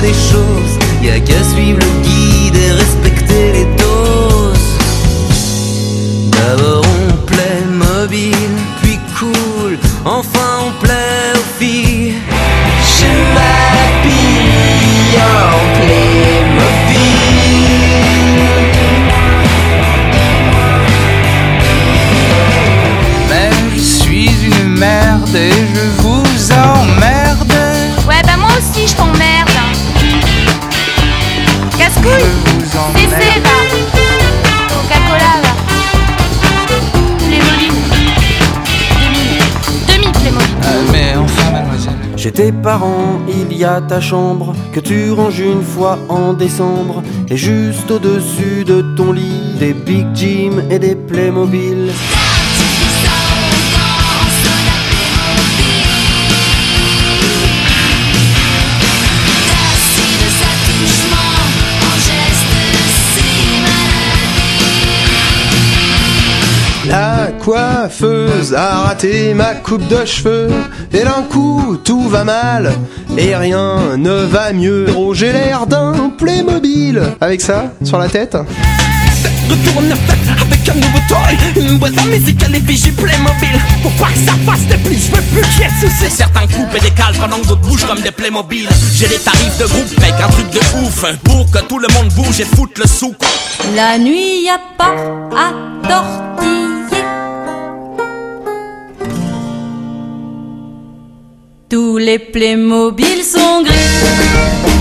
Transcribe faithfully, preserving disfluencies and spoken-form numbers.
les choses, y'a qu'à suivre le guide et respecter les doses. D'abord on plaît mobile, puis cool, enfin on plaît aux filles. Je m'habille en Playmobil. Mais je suis une merde et je vous emmerde. Ouais bah moi aussi je t'emmerde. Casse-couille. C C va. Coca-Cola va. Playmobil. Demi Playmobil. Euh, mais enfin mademoiselle. Chez tes parents, il y a ta chambre que tu ranges une fois en décembre. Et juste au-dessus de ton lit, des Big Jim et des Playmobil. La coiffeuse a raté ma coupe de cheveux. Et d'un coup tout va mal et rien ne va mieux. Oh, j'ai l'air d'un Playmobil. Avec ça sur la tête. Retour en fête avec un nouveau toy, une boîte à musique à l'effigie Playmobil. Pour pas que ça fasse des plis, je veux plus qu'il y ait de soucis. Certains coupent et décalent pendant que d'autres bougent comme des Playmobil. J'ai des tarifs de groupe mec, un truc de ouf, pour que tout le monde bouge et foute le sou. La nuit y a pas à tortiller. Tous les Playmobil sont gris.